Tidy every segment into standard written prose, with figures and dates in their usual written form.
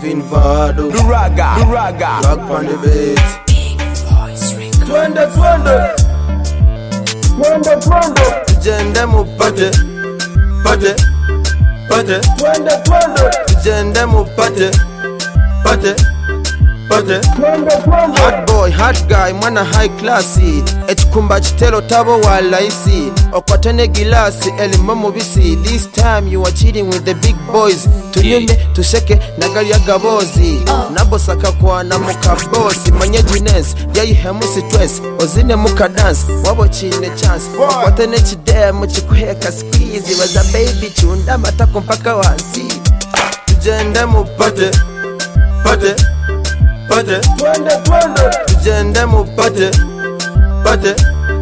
Kevin Vado, Duraga, Rock on the beat. Twende tujende mupate pate tujende mupate pate hot boy, hot guy, mwana high classy. Echikumba chitelo tabo wa laisi. Okwatene gilasi, elimo mubisi. This time you are cheating with the big boys. Tunyume, tusheke, nagali ya gabozi. Nabosaka kwa na muka bosi. Manye jines, yayi hemusi twes. Ozine muka dance, wabo chine chance. Okwatene chidemu, chikuheka squeezy. Waza baby chunda, matako mpaka wansi. Tujende mupate tujende mupate pate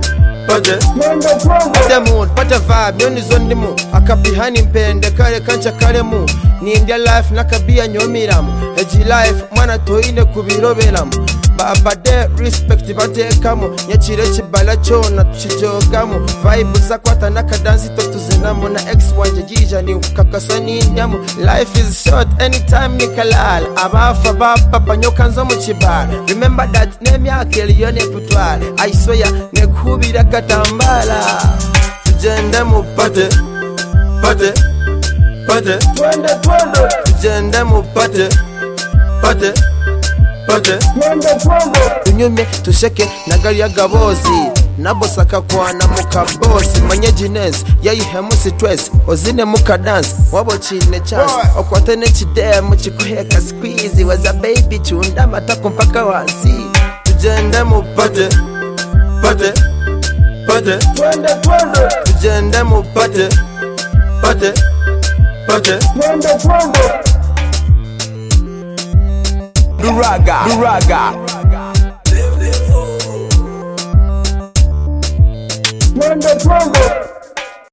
mood, pate vibe, yoni zondimu. Akapihani mpende kare kancha karemu. Ni India life nakabia nyomiramu. Eji life mwana toine kubirobelamu. Baba de respect batekamu. Nyachire chibala chona tuchijogamu. Vibe sakwata nakadansi totuzenamu. Na ex wanje jija ni ukakasani nyamu. Life is short anytime nikalala. Abafa bapa panyoka nzo muchibala. Remember that name yake liyone putwala. I swear nekubira katambala. Tujende mupate tujende mupate pate tunyume tusheke nagali ya gabozi. Nabosaka kwa na muka bosi. Manye jines yayi hemusi twes. Ozine muka dance wabo chine chance. Okwatene chidemu chikuheka squeezy. Waza baby chunda matako mpaka wansi. Tujende mupate tujende mupate pate Duraga.